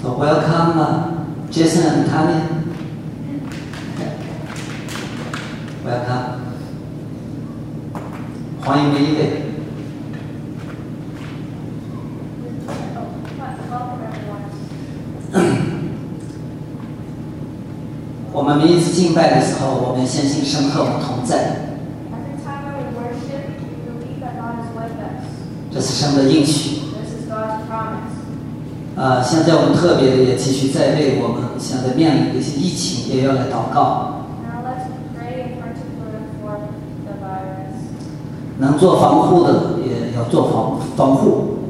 So welcome Jason and Tammy. Welcome. 欢迎每一位。我们每一次敬拜的时候，我们相信神和我们同在。这是神的应许。现在我们特别的也继续在为我们现在面临的一些疫情也要来祷告。能做防护的也要做防护。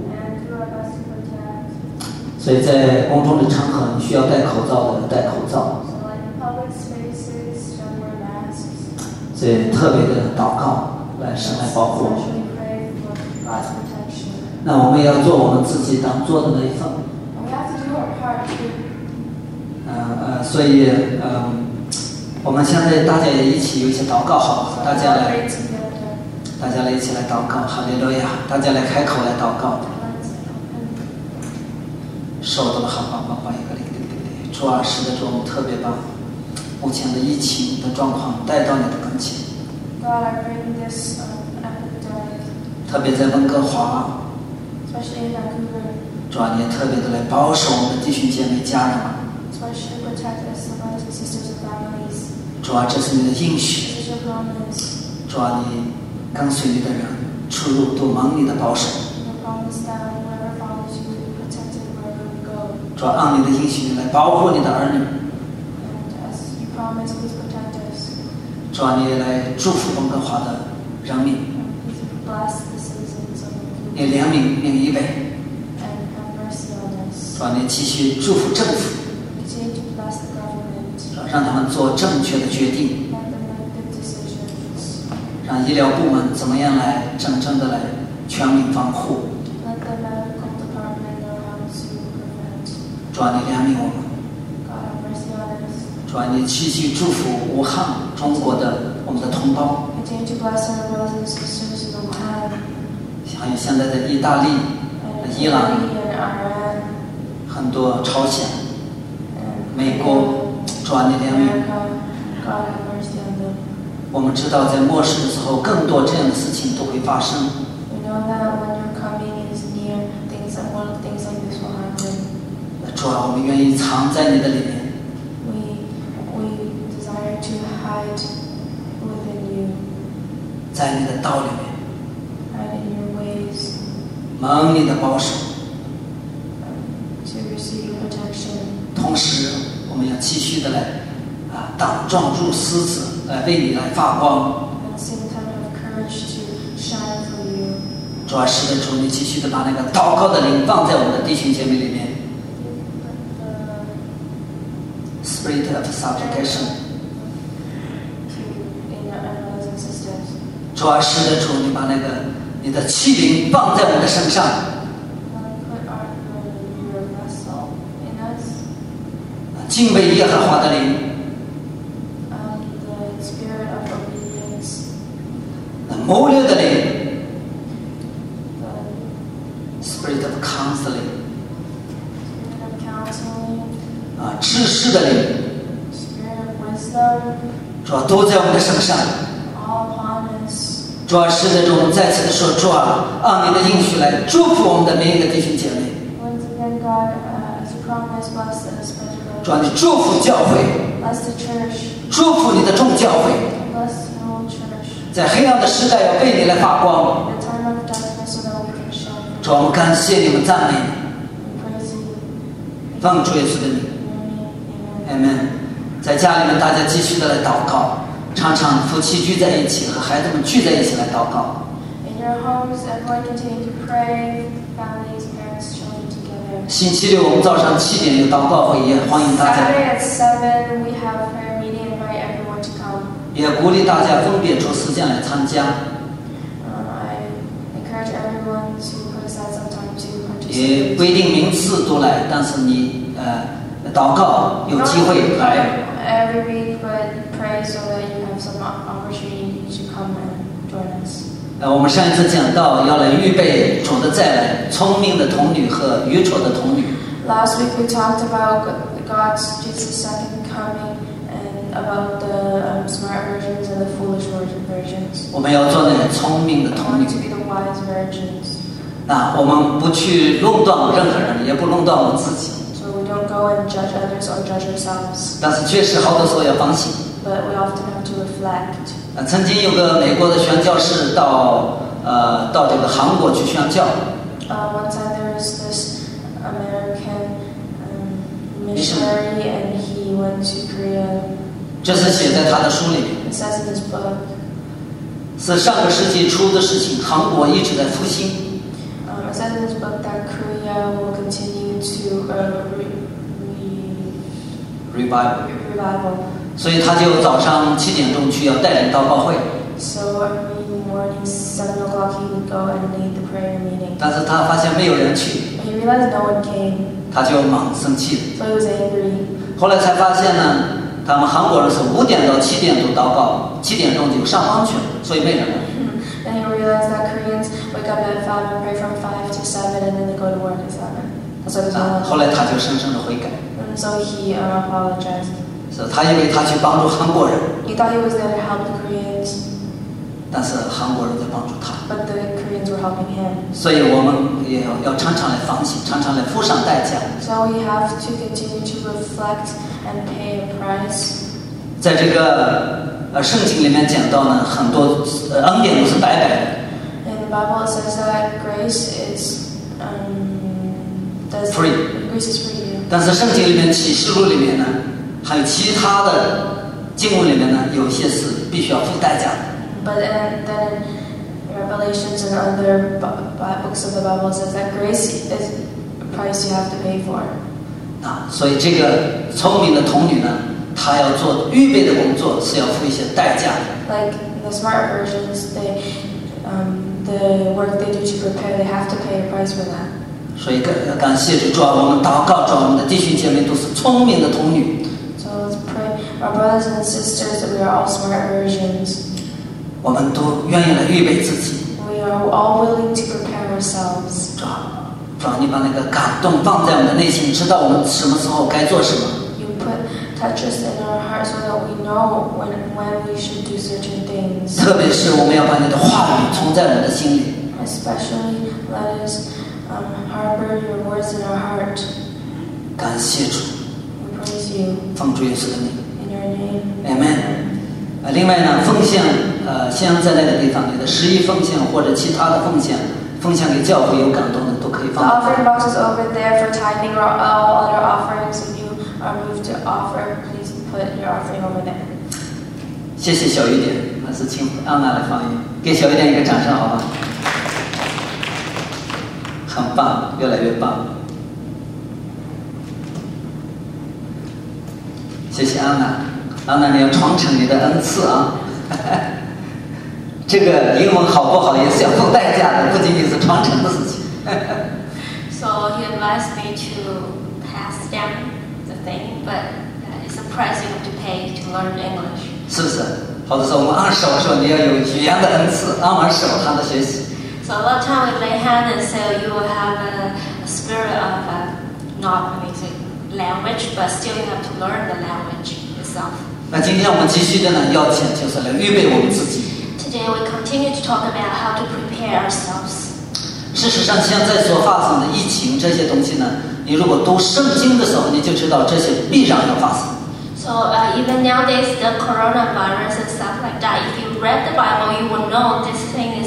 所以在公众的场合，你需要戴口罩的戴口罩。所以特别的祷告，来神来保护我们。那我们也要做我们自己当做的那一份。所以我们现在大家也一起有一些祷告，好，大家来一起来祷告，哈利路亚！大家来开口来祷告。受到了好一个主啊，是的，主，我们特别把目前的疫情的状况带到你的跟前。特别在温哥华，主啊，你也特别的来保守我们的弟兄姐妹家人们。主啊，这是你的应许。主啊，你跟随你的人出入都蒙你的保守。主啊，按你的应许来保护你的儿女。主啊，你也来祝福温哥华的人民。你怜悯每一位。主啊，你继续祝福政府。让他们做正确的决定，让医疗部门怎么样来真正的来全民防护。主啊，你怜悯我们。主啊，你继续祝福武汉中国的我们的同胞，还有现在的意大利、伊朗、很多朝鲜、美国。主啊，你怜悯。我们知道在末世的时候，更多这样的事情都会发生。主啊，我们愿意藏在你的里面。在你的道里面，蒙你的保守。同时我们要继续的来挡撞入狮子，来为你来发光。主啊，是的，主，你继续的把那个祷告的灵放在我们的弟兄姐妹里面。Spirit of supplication。主啊，是的，主，你把那个你的器灵放在我们的身上。敬畏耶和华的灵，谋略的灵 ，Spirit of counseling， 知识的灵，主啊，都在我们的身上。主啊，是的，主，我们再次的说，主啊，按你的应许来祝福我们的每一个弟兄姐妹。主啊，你祝福教会，祝福你的众教会，在黑暗的时代要为你来发光。主啊，我们感谢你们，赞美你，奉主耶稣的名 ，Amen。在家里面，大家继续的来祷告，常常夫妻聚在一起，和孩子们聚在一起来祷告。星期六我们早上7点有祷告会，也欢迎大家。也鼓励大家分别出时间来参加。也不一定名次都来，但是你祷告有机会来。我们上一次讲到要来预备主的再来，聪明的童女和愚拙的童女。 Last week we talked about God's Jesus' second coming and about the smart virgins and the foolish virgins. 我们要做那聪明的 I 童女。 want to be the wise virgins. 那我们不去论断任何人，也不论断我们自己。 So we don't go and judge others or judge ourselves. 但是确实好多时候要反省。 But we often have to reflect. 曾经有个美国的宣教士到这个韩国去宣教。 One time there was this American missionary and he went to Korea. 这是写在他的书里面。 It says in his book. 是上个世纪初的事情，韩国一直在复兴。 It says in his book that Korea will continue to revival. 所以他就早上7点钟去要带领祷告会。 So every morning 7 o'clock he would go and lead the prayer meeting. 但是他发现没有人去， He realized no one came. 他就蛮生气的。 So he was angry. 后来才发现呢，他们韩国人是5点到7点钟祷告，7点钟就上班去了，所以没人了。 Then he realized that Koreans wake up at 5 and pray from 5 to 7 and then they go to work at 7. That's what it was. 后来他就深深的悔改， And so he apologized. 是他以为他去帮助韩国人， He thought he was there to help the Koreans, 但是韩国人在帮助他。 but the Koreans were helping him. 所以我们也要常常来反省，常常来付上代价。 So we have to continue to reflect and pay a price. 在这个圣经里面讲到呢，很多恩典都是白白的。 In the Bible it says that grace is Free. Grace is free. 但是圣经里面启示录里面呢，还有其他的经文里面呢，有一些是必须要付代价的。 But then in Revelations and other books of the Bible it says that grace is a price you have to pay for. 所以这个聪明的童女呢，她要做预备的工作，是要付一些代价的。 Like the smart versions, the work they do to prepare, they have to pay a price for that. 所以感谢主，主啊，我们祷告，主啊，我们的弟兄姐妹都是聪明的童女。 So let's pray. Our brothers and sisters, we are all smart versions. 我们都愿意来预备自己。 We are all willing to prepare ourselves. 主啊，主啊，你把那个感动放在我们的内心，知道我们什么时候该做什么。 You touch us in our hearts so that we know when we should do certain things. 特别是我们要把你的话语存在我们的心里。 Especially let us harbor your words in our heart. 感谢主， We praise you 奉主耶稣的名 in your name. ，Amen。另外呢，奉献像在那个地方，你的11奉献或者其他的奉献，奉献给教会有感动的都可以 The 放。 offering box is over there for tithing or all other offerings. If you are moved to offer, please put your offering over there. 谢谢小雨点，还是请安娜来放音，给小雨点一个掌声好吗？很棒，越来越棒。谢谢安娜，安娜你要传承你的恩赐啊！这个英文好不好也是要付代价的，不仅仅是传承的事情。 So he advised me to pass down the thing, but it's a price you have to pay to learn English. 是不是？或者说我们按手说你要有语言的恩赐，按完手他的学习。 So a lot of time we lay hand and say you will have a spirit of not music language, but still you have to learn the language itself. 那今天我们继续的呢，要讲就是来预备我们自己。 Today we continue to talk about how to prepare ourselves. 事实上，现在所发生的疫情这些东西呢，你如果读圣经的时候，你就知道这些必然要发生。 So even nowadays the coronavirus and stuff like that, if you read the Bible, you will know this thing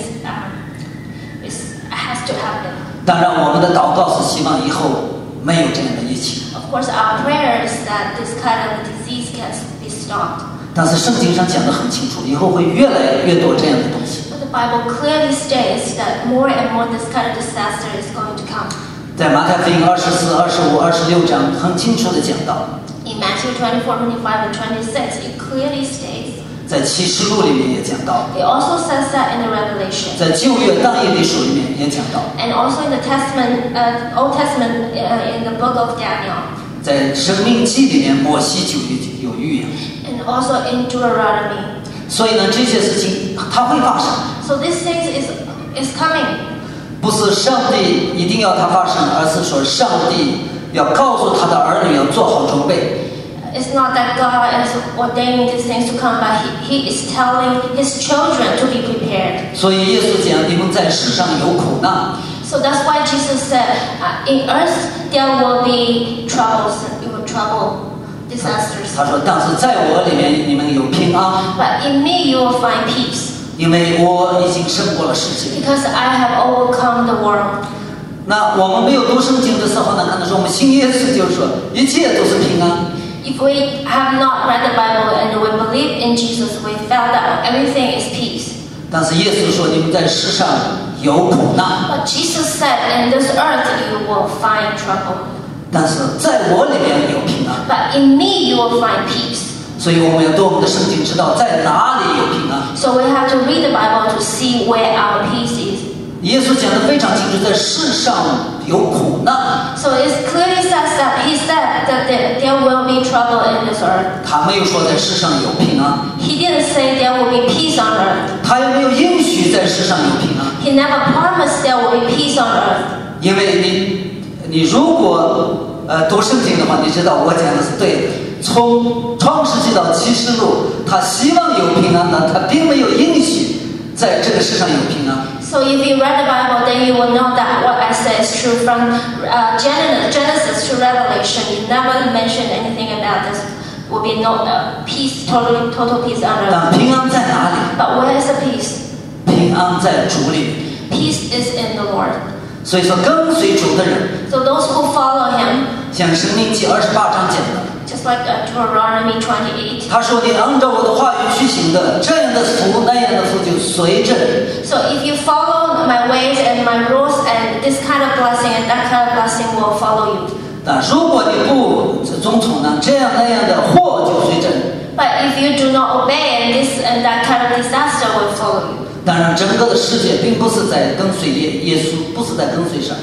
has to happen. 当然，我们的祷告是希望以后没有这样的疫情。 Of course, our prayer is that this kind of disease can be stopped. 但是圣经上讲得很清楚，以后会越来越多这样的东西。 But the Bible clearly states that more and more this kind of disaster is going to come. 在马太福音24、25、26章很清楚的讲到， In Matthew 24, 25, and 26, it clearly states. 在启示录里面也讲到， It also says that in the Revelation. 在旧约但以理书里面也讲到， And also in the Old Testament, in the book of Daniel. 在生命记里面摩西就有预言。 And also in Deuteronomy. 所以呢，这些事情它会发生， So these things is coming. 不是上帝一定要它发生，而是说上帝要告诉他的儿女要做好准备。 It's not that God is ordaining these things to come, but He is telling His children to be prepared. 所以耶稣讲，你们在世上有苦难。 So that's why Jesus said, in earth there will be troubles, disasters. 他说，但是在我里面你们有平安。 But in me you will find peace. 因为我已经胜过了世界。 Because I have overcome the world. 那我们没有读圣经的时候呢，可能说我们信耶稣就是说一切都是平安。 If we have not read the Bible and we believe in Jesus, we felt that everything is peace. 但是耶稣说，你们在世上有苦难。 But Jesus said, in this earth you will find trouble. 但是在我里面有平安。 But in me you will find peace. 所以我们要读我们的圣经，知道在哪里有平安。 So we have to read the Bible to see where our peace is. 耶稣讲得非常清楚，在世上有苦难。 So it clearly says that He said that there will be trouble in this earth. 他没有说在世上有平安。 He didn't say there will be peace on earth. 他也没有应许在世上有平安。 He never promised there will be peace on earth. 因为你如果读圣经的话，你知道我讲的是对的。从创世纪到启示录，他希望有平安的，他并没有应许在这个世上有平安。 So if you read the Bible, then you will know that what I say is true. From Genesis to Revelation, you never mentioned anything about this. Will be no peace, total peace on earth. 但平安在哪里？ But where is the peace? 平安在主里。 Peace is in the Lord. 所以说，跟随主的人， So those who follow Him, 像《申命记》28章讲的， just like Deuteronomy 28. 他说：“你按照我的话语去行的，这样的福那样的福就随着你。” So if you follow my ways and my rules, and this kind of blessing and that kind of blessing will follow you. 但如果你不遵从呢，这样那样的祸就随着你。 But if you do not obey, and this and that kind of disaster will follow you. 当然，整个的世界并不是在跟随耶稣，不是在跟随上。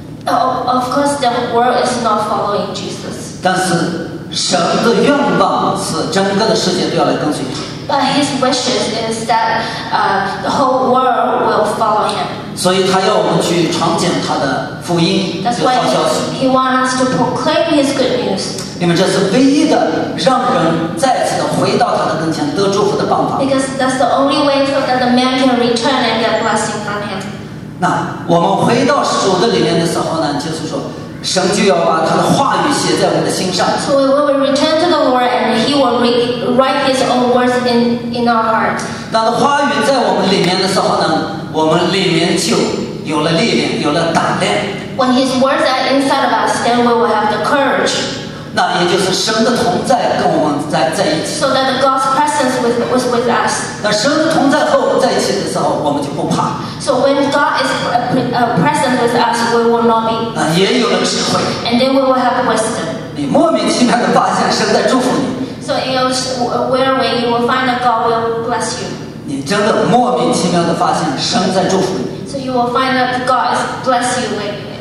Of course, the world is not following Jesus. 但是神的愿望是整个的世界都要来跟随他。 But His wishes is that the whole world will follow Him. 所以他要我们去传讲他的福音， That's 这个 why 好消息。 He wants us to proclaim His good news. 因为这是唯一的让人再次的回到他的跟前得祝福的办法。 Because that's the only way so that the man can return and get blessing from Him. 那我们回到主的里面的时候呢，就是说，神就要把他的话语写在我们的心上。 So we will return to the Lord and He will write His own words in our heart. 那的话语在我们里面的时候呢，我们里面就有了力量，有了胆量。 When His words are inside of us, then we will have the courage. 那也就是神的同在跟我们在一起。 So that the God's presence was with us. 那神的同在和我们在一起的时候，我们就不怕。 So when God is present with us, we will not be. 也有了智慧。 And then we will have wisdom. 你莫名其妙的发现神在祝福你。 So in a weird way, you will find that God will bless you. 你真的莫名其妙的发现神在祝福你。 So you will find that God is bless you.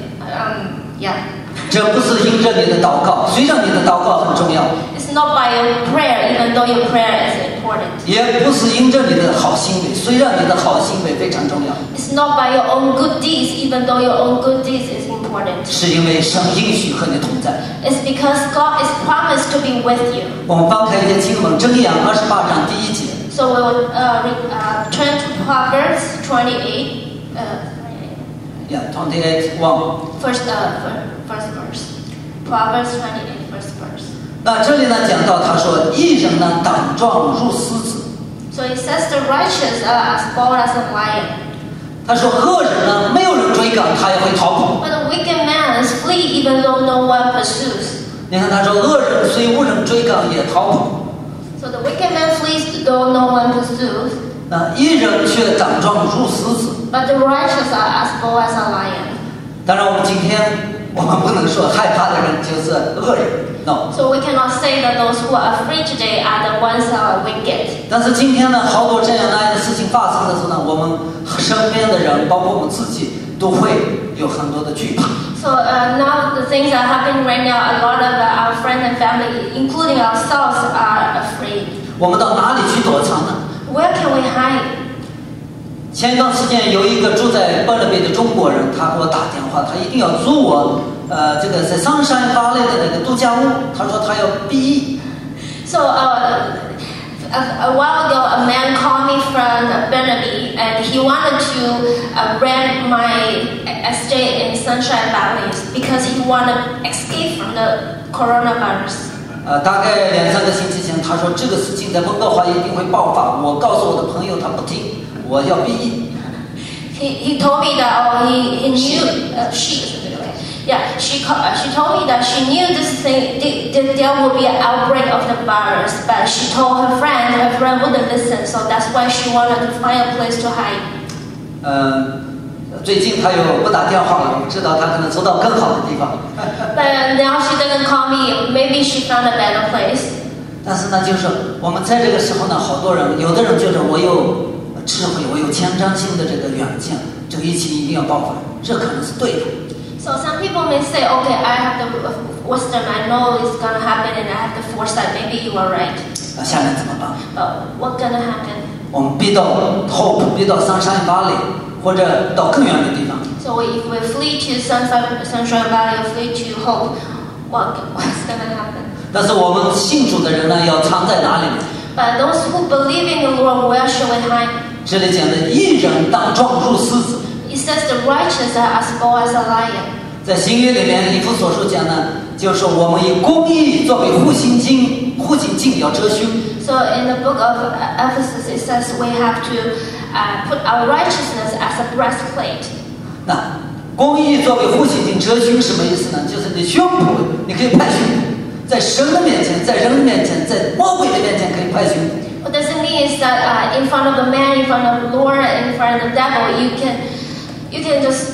Yeah. 这不是因着你的祷告，虽然你的祷告很重要。 It's not by your prayer, even though your prayer is important. 也不是因着你的好行为，虽然你的好行为非常重要。 It's not by your own good deeds, even though your own good deeds is important. 是因为神应许和你同在。 It's because God is promised to be with you. 我们翻开一些经文，箴言28章第1节。 So we will turn to Proverbs 28. 28:1。 First verse. Proverbs 28, first verse. 那这里呢讲到，他说义人呢胆壮如狮子。 So it says the righteous are as bold as a lion. 他说恶人呢没有人追赶，他也会逃跑。 But the wicked man is flee even though no one pursues. 你看他说恶人虽无人追赶也逃跑， So the wicked man flees though no one pursues. 那义人却胆壮如狮子。 But the righteous are as bold as a lion. 当然，我们今天我们不能说害怕的人就是恶人 ，no。 So we cannot say that those who are afraid today are the ones who are wicked. 但是今天呢，好多这样那样的事情发生的时候呢，我们身边的人，包括我们自己，都会有很多的惧怕。 So now the things that are happening right now, a lot of our friends and family, including ourselves, are afraid. 我们到哪里去躲藏呢？ Where can we hide? 前一段时间有一个住在巴勒贝的中国人，他给我打电话，他一定要租我这个在桑山芭蕾的那个度假屋，他说他要毕业。 So a while ago, a man called me from Burnaby, and he wanted to rent my estate in Sunshine Valley because he wanted to escape from the coronavirus. 大概2-3个星期前，他说这个事情在温哥华一定会爆发。我告诉我的朋友，他不听，我要毕业。 He told me that he knew she told me that she knew this thing that there would be an outbreak of the virus, but she told her friend wouldn't listen, so that's why she wanted to find a place to hide. 最近他又不打电话了，我知道他可能走到更好的地方。 But now she doesn't call me. Maybe she found a better place. 但是呢，就是我们在这个时候呢，好多人，有的人觉得我有智慧，我有前瞻性的这个远见，这个疫情一定要爆发，这可能是对的。 So some people may say, okay, I have the wisdom, I know it's gonna happen, and I have the foresight. Maybe you are right. 那下面怎么办？ But what's gonna happen? 我们逼到 Hope， 逼到Sunshine Valley， 或者到更远的地方。 So if we flee to Sunshine Valley, or flee to Hope, what's gonna happen? 但是我们信主的人呢，要藏在哪里呢？ But those who believe in the Lord, where shall we hide? 这里讲的义人当撞入狮子。 It says the righteous are as bold as a lion. 在新约里面，以弗所书讲呢，就是说我们以公义作为护心镜要遮胸。 So in the book of Ephesus, it says we have to put our righteousness as a breastplate. 那公义作为护心镜遮胸什么意思呢？就是你胸脯你可以拍胸脯，在神的面前，在人的面前，在魔鬼的面前可以拍胸脯。 What does it mean is that in front of the man, in front of the Lord, in front of the devil, you can just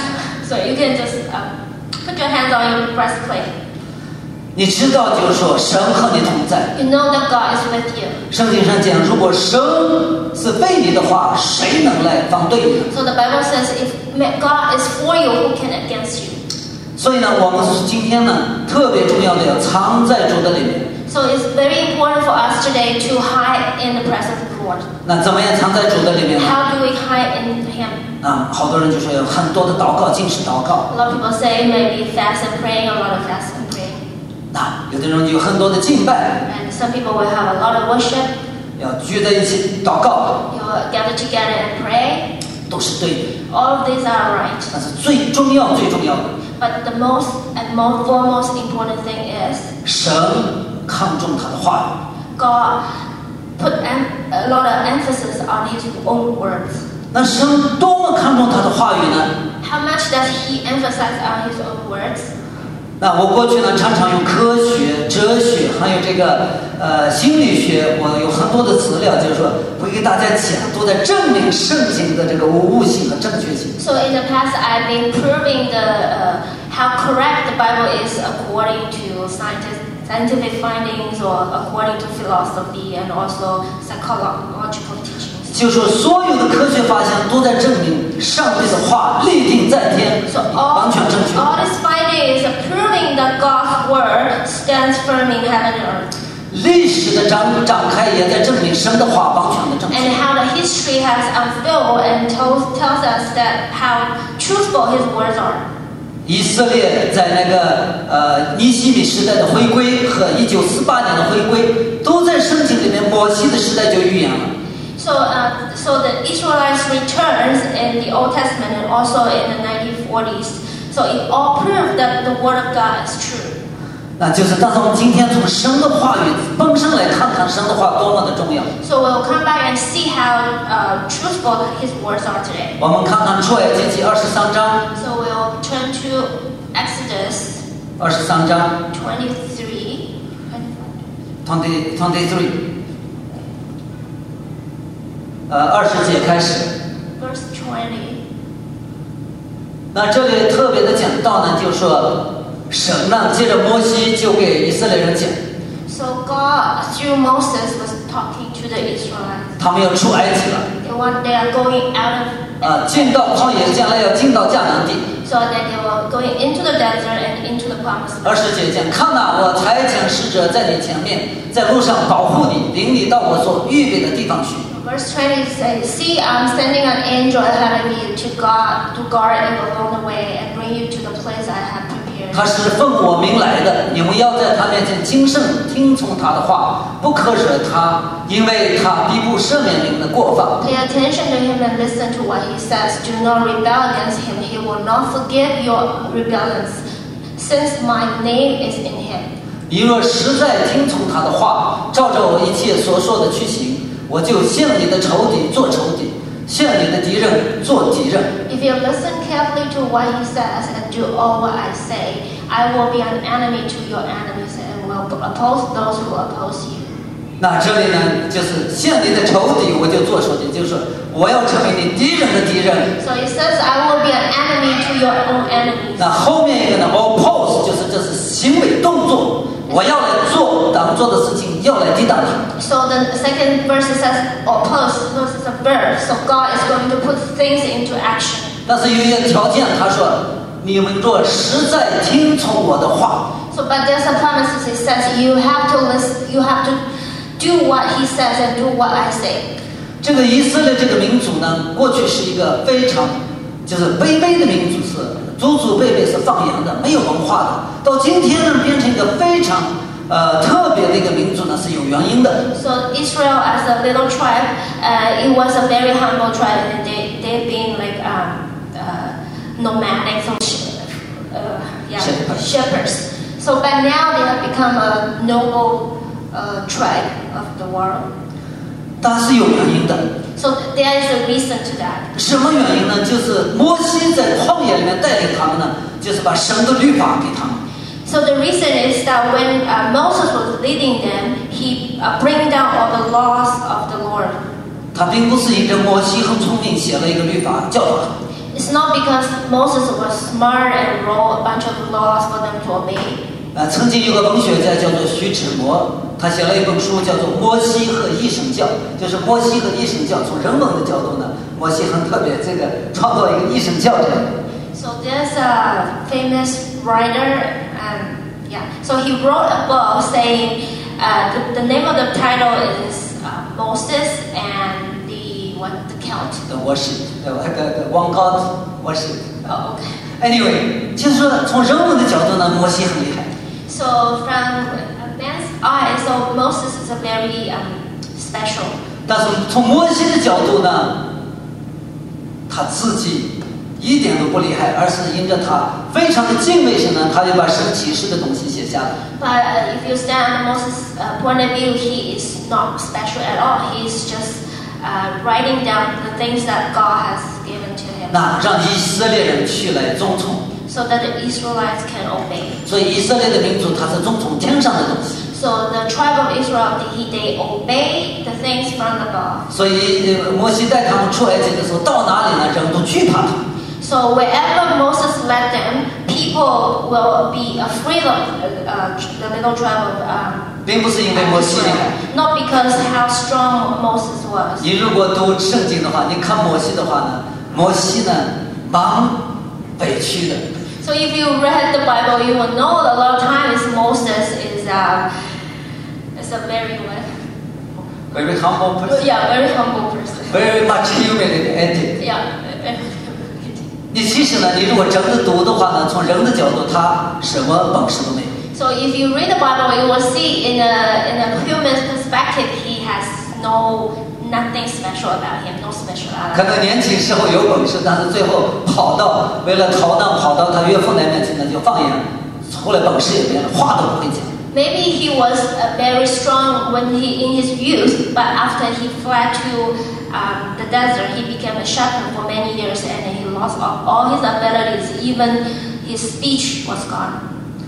put your hands on your breastplate. 你知道，就是说神和你同在。 You know that God is with you. 圣经上讲，如果神是为你的话，谁能来反对你？ So the Bible says, if God is for you, who can against you? 所以呢，我们今天呢，特别重要的要藏在主的里面。 So it's very important for us today to hide in the presence of the Lord. 那怎么样藏在主的里面呢？ How do we hide in Him? 好多人就说有很多的祷告，禁食祷告。 A lot of people say maybe fast and praying, a lot of fast and praying. 有的人有很多的敬拜， And some people will have a lot of worship. 要聚在一起祷告， You will gather together and pray. 都是对的。 All of these are right. 但是最重要的， But the most foremost important thing is 神看重他的话语。 God put a lot of emphasis on His own words. 那神多么看重他的话语呢？ How much does He emphasize on His own words? 那我过去呢，常常用科学、哲学，还有这个心理学，我有很多的资料，就是说会给大家讲，都在证明圣经的这个无误性和正确性。 So in the past, I've been proving how correct the Bible is according to scientific findings or according to philosophy and also psychological teachings. 就说所有的科学发现都在证明上帝的话立定在天， So 完全正确。 all this finding is proving that God's word stands firm in heaven and earth. 历史的展开也在证明神的话完全的正 And 确。 how the history has unfolded and tells us that how truthful His words are. 以色列在那个尼希米时代的回归和1948年的回归，都在圣经里面摩西的时代就预言了。 So the Israelites returns in the Old Testament and also in the 1940s. So it all proves that the word of God is true. 那就是，但是我们今天从神的话语本身来看看神的话多么的重要。 So we'll come back and see how truthful His words are today. 我们看看出埃及记23章 So we'll turn to Exodus ，23章 23 20节开始。 verse 20. 那这里特别的讲到呢，就说神呢，接着摩西就给以色列人讲， So God, through Moses, was talking to the Israelites. 他们要出埃及了， They are going out of 进到旷野，将来要进到迦南地。 so that they were going into the desert and into the promised land. 20节讲，看哪，我差遣使者在你前面，在路上保护你，领你到我所预备的地方去。 Verse 20 says, "See, I'm sending an angel ahead of you to guard you along the way and bring you to the place I have prepared 他是奉我名来的，你们要在他面前谨慎听从他的话，不可惹他，因为他必不赦免你们的过犯。 Pay attention to him and listen to what he says. Do not rebel against him. He will not forgive your rebellions, since my name is in him. 你若实在听从他的话，照着我一切所说的去行，我就向你的仇敌做仇敌，向你的敌人做敌人。 If you listen carefully to what he says and do all what I say, I will be an enemy to your enemies and will oppose those who oppose you. 那这里呢，就是向你的仇敌，我就做仇敌，就是说我要成为你敌人的敌人。 So it says, I will be an enemy to your own enemies. 那后面一个呢 ，oppose 就是这是行为动作，我要来做当做的事情，要来抵挡它。 So the second verse says, oppose, this is a verb. So God is going to put things into action. 但是有一个条件，他说你们若实在听从我的话。 So, but there's a promise. It says you have to listen, you have to do what he says and do what I say. 这个以色列这个民族呢，过去是一个非常就是卑微的民族，是祖祖辈辈是放羊的，没有文化的。到今天呢，变成一个非常特别的一个民族呢，是有原因的。 So Israel, as a little tribe, it was a very humble tribe, and they've been like nomadic, shepherds. So, but now they have become a noble tribe of the world. 但是有原因的。 So there is a reason to that. 什么原因呢？就是摩西在旷野里面带领他们呢，就是把神的律法给他们。 So the reason is that when Moses was leading them, he bring down all the laws of the Lord. 他并不是因着摩西很聪明写了一个律法教导他们。 It's not because Moses was smart and wrote a bunch of laws for them to obey. 曾经有个文学家叫做徐志摩，他写了一本书叫做《摩西和一神教》，就是摩西和一神教。从人文的角度呢，摩西很特别，这个创造一个一神教这样。 So there's a famous writer, so he wrote a book saying the name of the title is Moses and the count. The worship, the one God worship. Oh, okay. Anyway， 就是说从人文的角度呢，摩西很厉害。 So from a man's eye, so Moses is a very special. 但是从摩西的角度呢，他自己一点都不厉害，而是因着他非常的敬畏神呢，他就把神启示的东西写下来。 But if you stand on Moses' point of view, he is not special at all. He's just writing down the things that God has given to him. 那让以色列人去来遵从。 So that the Israelites can obey. 所以以色列的民族，他是遵从天上的东西。 So the tribe of Israel, they obey the things from above. 所以摩西带他们出埃及的时候，到哪里呢，人都惧怕他。 So wherever Moses led them, people will be afraid of the little tribe of 并不是因为摩西厉害。 Not because how strong Moses was. 你如果读圣经的话，你看摩西的话呢，摩西呢蛮委屈的。 So if you read the Bible, you will know a lot of times Moses is a very Very humble person. very humble person. Very much humiliated. Yeah. 你其实呢，你如果真的读的话呢，从人的角度，他什么本事都没有。 So if you read the Bible, you will see in a human perspective, he has nothing special about him, no speciality. 可能年轻时候有本事，但是最后为了逃难跑到他岳父那面前呢，就放羊，后来本事也没了，话都不会讲。 Maybe he was very strong in his youth, but after he fled to the desert, he became a shepherd for many years, and he lost all his abilities. Even his speech was gone.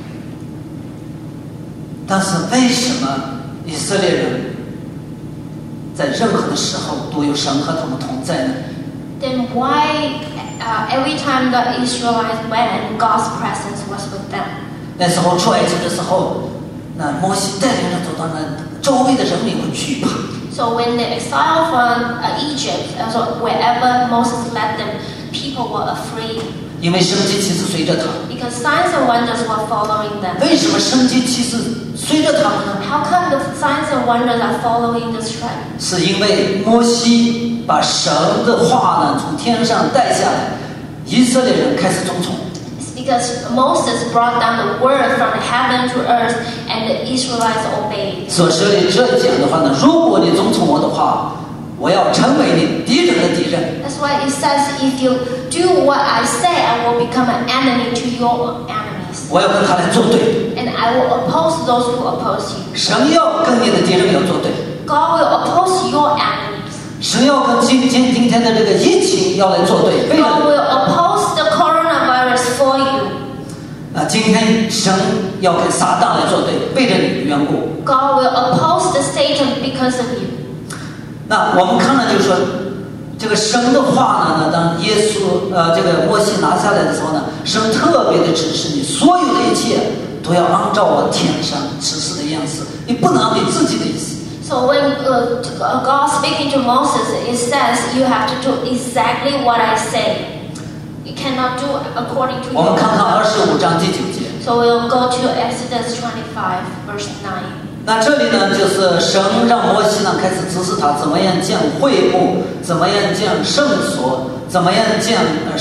但是为什么以色列人在任何的时候都有神和他们同在呢？ Then why every time the Israelites went, God's presence was with them? 那时候出埃及的时候，那摩西带领着走到那周围的人民会惧怕。 So when they exiled from Egypt, so wherever Moses led them, people were afraid 因为神迹奇事随着他。 because signs and wonders were following them. 为什么神迹奇事随着他们呢？ How come the signs and wonders are following this tribe? 是因为摩西把神的话呢从天上带下来，以色列人开始遵从。 It's because Moses brought down the word from heaven to earth, and the Israelites obeyed. 所这里这讲的话呢，如果你遵从我的话，我要成为你敌人的敌人。 That's why it says, if you do what I say, I will become an enemy to your enemies. 我要跟他来作对。 And I will oppose those who oppose you. 神要跟你的敌人要作对。 God will oppose your enemies. 神要跟今天的这个疫情要来作对，背着 God 你。 will oppose the coronavirus for you. 今天神要跟撒旦来作对，背着你的缘故。 God will oppose the Satan because of you. 那我们看了就是说，这个神的话呢，当耶稣这个摩西拿下来的时候呢，神特别的指示你，所有的一切都要按照我天上指示的样式，你不能按你自己的意思。 So when God speaking to Moses, it says you have to do exactly what I say. You cannot do according to 我 your 们看看 own. 25章第9节。 So we'll go to Exodus 25, verse 9. 那这里呢，就是神让摩西呢开始指示他怎么样建会幕，怎么样建圣所，怎么样建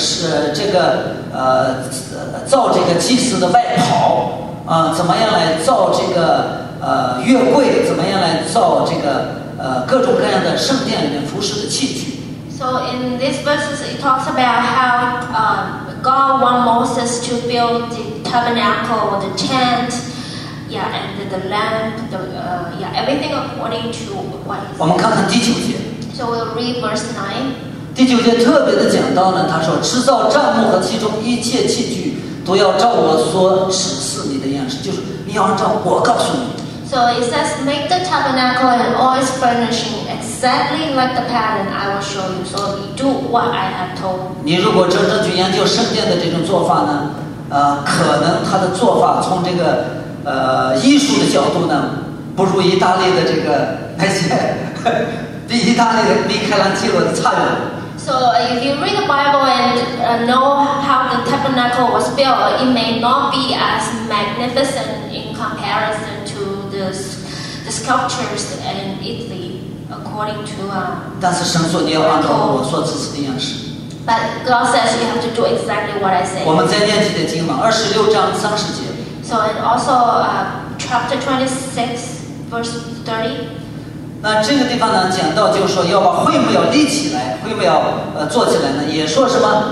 造这个祭司的外袍怎么样来造这个约柜，怎么样来造这个各种各样的圣殿里面服饰的器具。 So in these verses, it talks about how God wants Moses to build the tabernacle, the tent, and the lamp, everything according to what He 我们看看第9节。 said. So we'll read verse 9. 第9节特别的讲到呢，他说制造帐幕和其中一切器具都要照我所指示你的样式，就是你要按照我告诉你。 So it says, make the tabernacle and all its furnishing exactly like the pattern I will show you. So you do what I have told. 你如果真正去研究圣殿的这种做法呢，可能他的做法从这个艺术的角度呢，不如意大利的这个那些比意大利的米开朗基罗的差远。 So if you read the Bible and know how the tabernacle was built, it may not be as magnificent in comparison to the sculptures in Italy, according to. 但是神说你要按照我所指示的样式。 But God says you have to do exactly what I say. 我们再念几节经文，26章30节。 So and also chapter 26, verse 30. 那这个地方呢，讲到就是说要把会幕要立起来，会幕要做起来呢，也说什么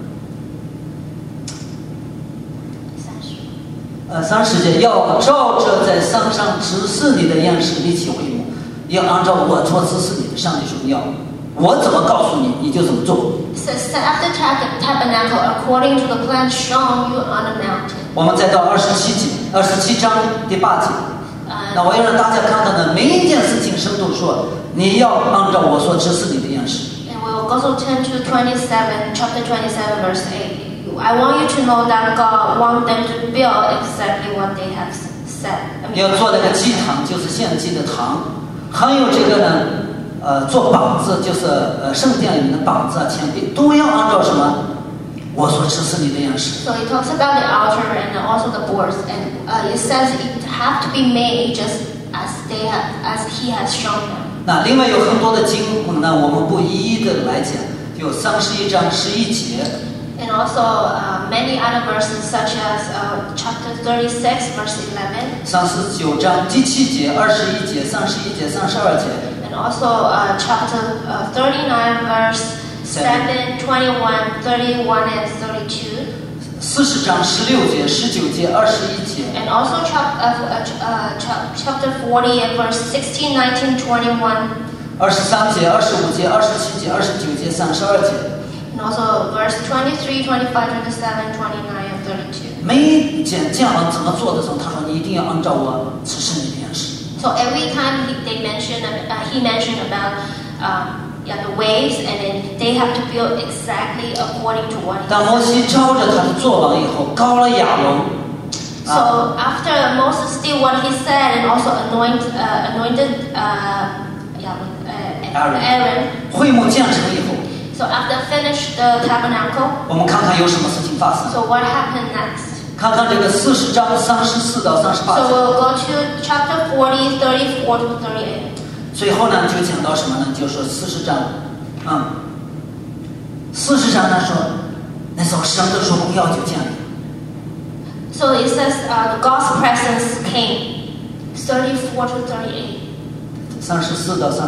？30节要照着在山上指示你的样式立起会幕，要按照我所指示你的。上帝说要我怎么告诉你，你就怎么做。 It says, set up the tabernacle according to the plan shown you on the mountain. 我们再到27章第8节。那我要让大家看到呢，每一件事情神都说你要按照我所指示你的样式。 And we will also turn to chapter 27, verse 8. I want you to know that God wants them to build exactly what they have said. 要做那个祭坛，就是献祭的坛，还有这个呢，做膀子，就是圣殿里面的膀子墙壁，都要按照什么？我所指示你的样式。 So it talks about the altar and also the boards, and it says it have to be made just as He has shown them. 那另外有很多的经文呢，我们不一一的来讲，有31章11节。 And also many other verses such as chapter 36, verse 11. 39章第7节、21节、31节、32节。 And also chapter 39, verse 7, 21, 31, and 32. 40章16节、19节、21节。 And also chapter 40, and verse 16, 19, 21. 23节、25节、27节、29节、32节。 And also verse 23, 25, 27, 29, and 32. 每一件这样怎么做的时候，他说你一定要按照我指示你的样式。 So every time he mentioned about the ways, and then they have to build exactly according to what he 当摩 said. 西照着他的做完以后，膏了亚伦。 So after Moses did what he said and also anointed Aaron. 会幕建成以后， So after finished the tabernacle, 我们看看有什么事情发生。 so what happened next? 看看这个40章34到38 So 节。 we'll go to chapter 40, 34 to 38. 最后呢，就讲到什么呢？就说40章，40章他说，那时候神的说荣耀就降临， So it says the God's presence came, 34 to 38. 34到38。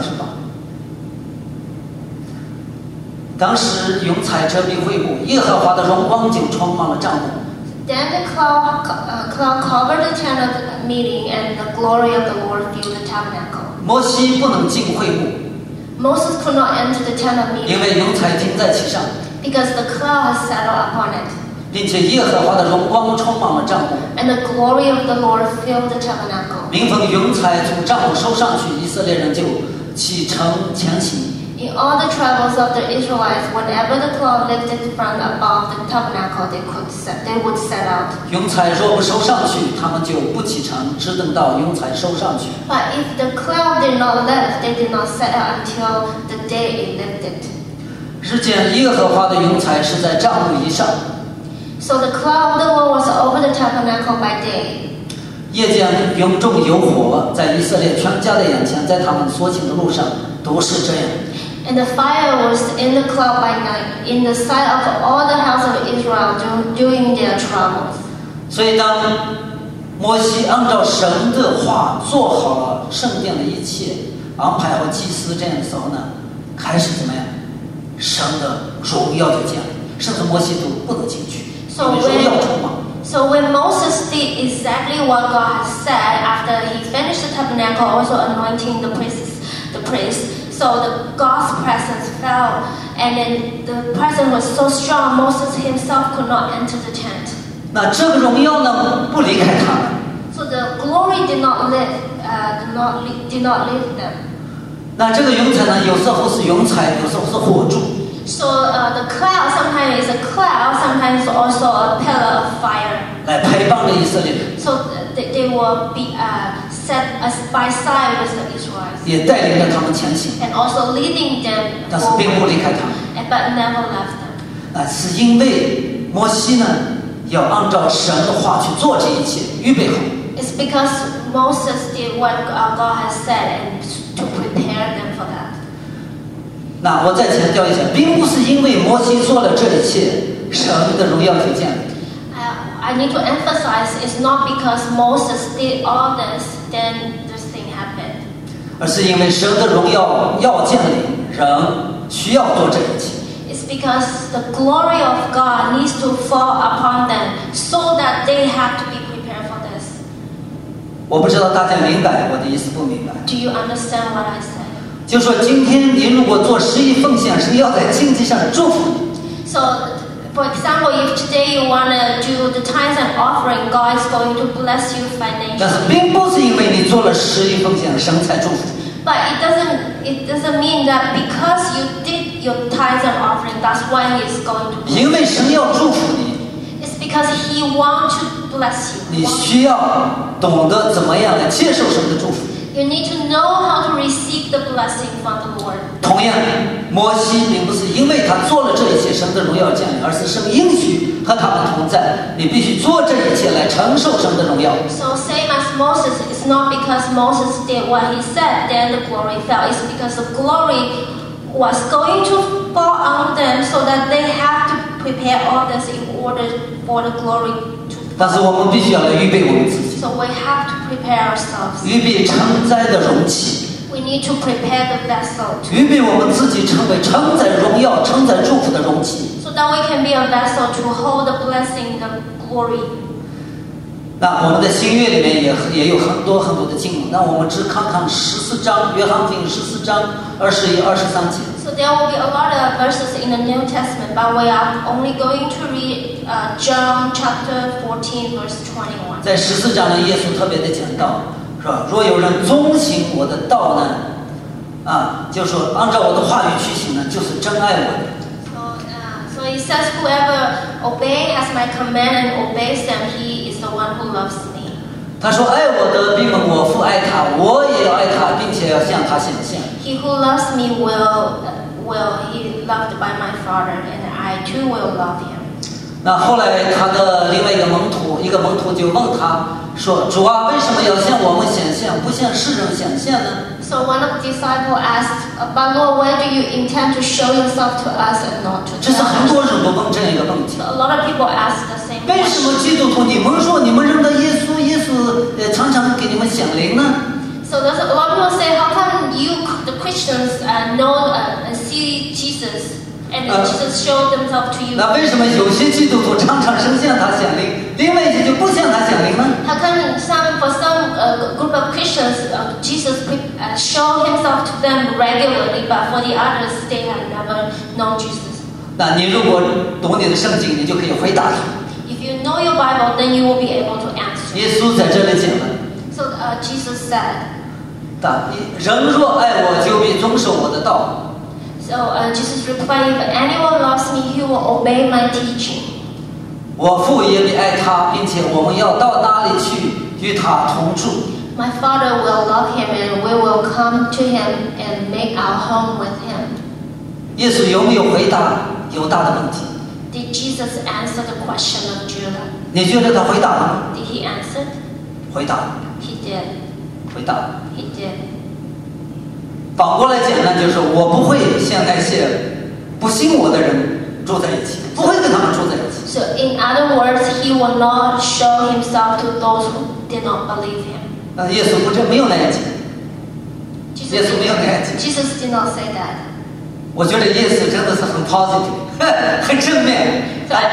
当时云彩遮蔽会幕，耶和华的荣光就充满了帐幕。 Then the cloud covered the tent of meeting, and the glory of the Lord filled the tabernacle. 摩西不能进会幕， Moses could not enter the tent of 因 meeting 为云彩停在其上， because the cloud has settled upon it, 并且耶和华的荣光充满了帐幕。 and the glory of the Lord filled the tabernacle. 每逢云彩从帐幕收上去，以色列人就启程前行。 In all the travels of the Israelites, whenever the cloud lifted from above the tabernacle, they would set out. 云彩若不收上去，他们就不启程，只等到云彩收上去。 But if the cloud did not lift, they did not set out until the day it lifted. 日见耶和华的云彩是在帐幕以上， So the cloud of the Lord was over the tabernacle by day. 夜间云中有火，在以色列全家的眼前，在他们所行的路上都是这样。 And the fire was in the cloud by night, in the sight of all the house of Israel during their travels. 所以当摩西按照神的话做好了圣殿的一切安排和祭司这样的时候呢，开始怎么样？神的荣耀就降临，甚至摩西都不能进去，因为荣耀充满。 So when Moses did exactly what God had said after he finished the tabernacle, also anointing the priests, so the God's presence fell, and then the presence was so strong, Moses himself could not enter the tent. 那这个荣耀呢，不离开他们。 So the glory did not leave them. 那这个云彩呢，有时候是云彩，有时候是火柱。 So the cloud sometimes is a cloud, sometimes also a pillar of fire. 来陪伴着以色列人， So they will be set by side with the Israelites, 也带领着他们前行， and also leading them 但是并不 forward, 离开他们。 but never left them. 是因为摩西呢，要按照神的话去做这一切，预备好。 It's because Moses did what God has said and to prepare them for that. 那我再强调一下，并不是因为摩西做了这一切，神的荣耀就降临。 I need to emphasize it's not because Moses did all this, then this thing happened. 而是因为神的荣耀要降临，人需要做这一切。 It's because the glory of God needs to fall upon them so that they have to be prepared for this. 我不知道大家明白我的意思不明白？ Do you understand what I said? 就说今天你如果做11奉献，是要在经济上祝福你。 So, for example, if today you want to do the tithes and offering, God is going to bless you 但是 financially. 并不是因为你做了11奉献，神才祝福你。 But it doesn't mean that because you did your tithes and offering, that's why He's going to bless 因为神要祝福你， you. It's because He wants to bless you. 你需要懂得怎么样来接受神的祝福。 You need to know how to receive the blessing from the Lord. 同样，摩西并不是因为他做了这一切，神的荣耀降临，而是神应许和他们同在，你必须做这一切来承受神的荣耀。 So same as Moses, it's not because Moses did what he said, then the glory fell. It's because the glory was going to fall on them so that they have to prepare all this in order for the glory to 但是我们必须要来预备我们自己， So we have to prepare ourselves. 预备承载的容器， We need to prepare the vessel 预备我们自己成为承载荣耀、承载祝福的容器。 so that we can be a vessel to hold the blessing, the glory. 那我们的新约里面也有很多的经文，那我们只看看14章，约翰福音14章21、23节。 So there will be a lot of verses in the New Testament, but we are only going to read John chapter 14, verse 21. 在14章呢，耶稣特别的讲到，是吧？若有人遵行我的道呢，就是说按照我的话语去行呢，就是真爱我的。 So it says, whoever has my command and obeys them, he is the one who loves me. 他说爱我的，并蒙我父爱他，我也要爱他，并且要向他显现。 He who loves me will he loved by my Father, and I too will love him. 那后来他的另外一个门徒就问他说：“主啊，为什么要向我们显现，不向世人显现呢？” So one of the disciples asked, "But Lord, why do you intend to show yourself to us and not to 这是很 them?" 多人都问这样一个问题 So。a lot of people ask the same 为什么基督徒你们说你们认得耶稣，耶稣常常给你们显灵呢？ So there's a lot of people say, how come you, the Christians, know and see Jesus, and Jesus showed themselves to you? 那为什么有些基督徒常常生向他显灵，另外一些就不向他显灵呢？ How come for some group of Christians, Jesus showed himself to them regularly, but for the others, they have never known Jesus? 那你如果懂你的圣经，你就可以回答他。 If you know your Bible, then you will be able to answer. 耶稣在这里讲了。 So Jesus said, 人若爱我，就必遵守我的道。 so Jesus replied, if anyone loves me, he will obey my teaching. 我父也必爱他，并且我们要到哪里去，与他同住。 My Father will love him, and we will come to him and make our home with him. 耶稣有没有回答犹大的问题？ Did Jesus answer the question of Judah? 你觉得他回答吗？ Did he answer? 回答， He did. 回答。 He did. 反过来讲呢，就是我不会像那些不信我的人住在一起，不会跟他们住在一起。 So in other words, he will not show himself to those who did not believe him. 耶稣没有那样讲， Jesus 耶稣没有那样讲。 Jesus did not say that. 我觉得耶稣真的是很 positive， 很正面。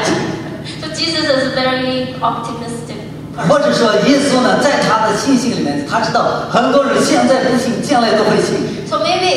So Jesus is very optimistic. 或者说，耶稣呢，在他的信心里面，他知道很多人现在不信，将来都会信。 So maybe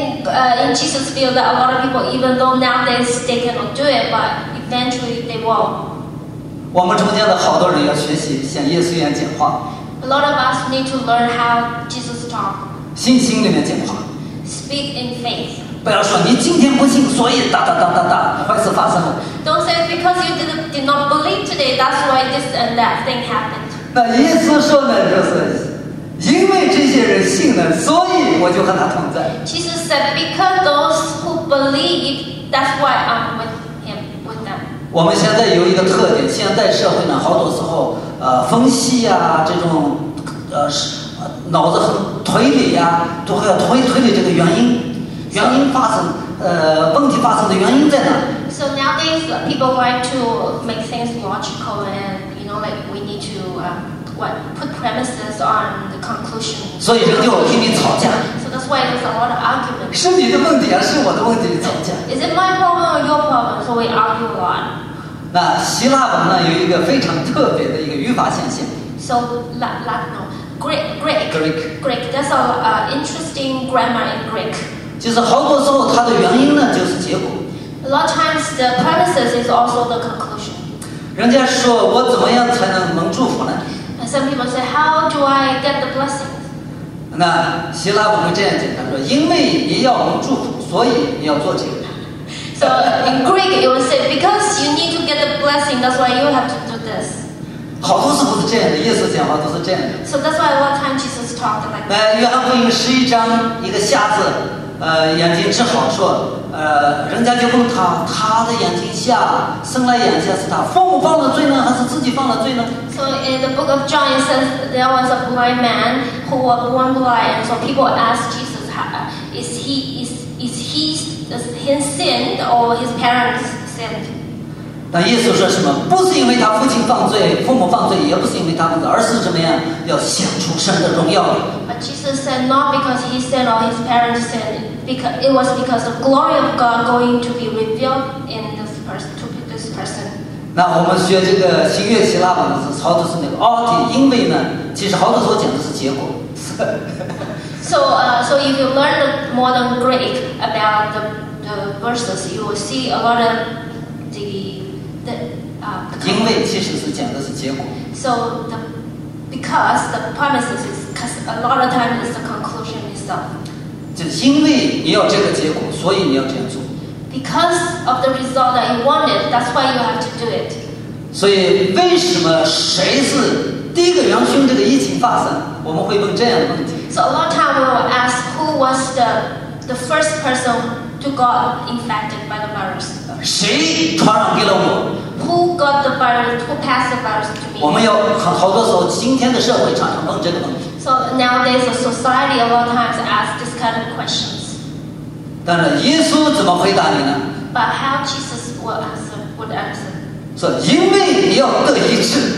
in Jesus' view that a lot of people, even though nowadays they cannot do it, but eventually they will. 我们中间的好多人要学习像耶稣一样讲话， A lot of us need to learn how Jesus talked. 信心里面讲话， Speak in faith. 不要说你今天不信，所以哒，坏事发生了。 Don't say because you did not believe today, that's why this and that thing happened. 那耶稣说呢，就是因为这些人信了，所以我就和他同在。 Jesus said, because those who believe, that's why I'm with them. 我们现在有一个特点，现在社会呢，好多时候分析啊，这种脑子很推理呀，都会要推理这个原因发生问题发生的原因在哪？ So nowadays, people like to make things logical, and like we need to put premises on the conclusion. 所以人就拼命吵架。 So that's why there's a lot of arguments. 是你的问题啊，是我的问题，吵架。 Is it my problem or your problem? So we argue a lot. 那希腊文呢，有一个非常特别的一个语法现象。 So Greek. There's a interesting grammar in Greek. 就是好多时候它的原因呢，就是结果。 A lot of times the premises is also the conclusion. 人家说我怎么样才能祝福呢？ And some people say, how do I get the blessing? 那希腊文会这样讲，他说：因为你要蒙祝福，所以你要做这个。 So in Greek it will say, because you need to get the blessing, that's why you have to do this. 好多时候是这样的，耶稣讲话都是这样的。 So that's why a lot of times Jesus talked like that. 约翰福音11章，一个瞎子，眼睛治好，说，人家就问他的眼睛瞎，生来眼瞎是他父母犯了罪呢，还是自己犯了罪呢？ So in the book of John it says there was a blind man who was born blind. So people asked Jesus, is he sinned or his parents sinned? 但耶稣说什么？不是因为他父亲犯罪、父母犯罪，也不是因为他们的，而是怎么样？要显出神的荣耀。 But Jesus said not because he sinned or his parents sinned, because it was because the glory of God going to be revealed in this person. 那我们学这个新约希腊文的时候，好多是那个奥体，因为呢，其实好多时候讲的是结果。 So if you learn the modern Greek about the verses, you will see a lot of the 因为其实是讲的是结果。 So because the premises is because a lot of times it's the conclusion itself. 就是因为你要这个结果，所以你要这样做。 Because of the result that you wanted, that's why you have to do it. 所以为什么谁是第一个元凶这个疫情发生？我们会问这样的问题。 So a lot of time we will ask who was the first person to got infected by the virus. 谁传染给了我？ Who got the virus? Who passed the virus to 我 me? 们要好多时候，今天的社会常常问这个问题。 So nowadays the society a lot of times asks this kind of questions. 但是耶稣怎么回答你呢？ But how Jesus would answer? 说因为你要得医治，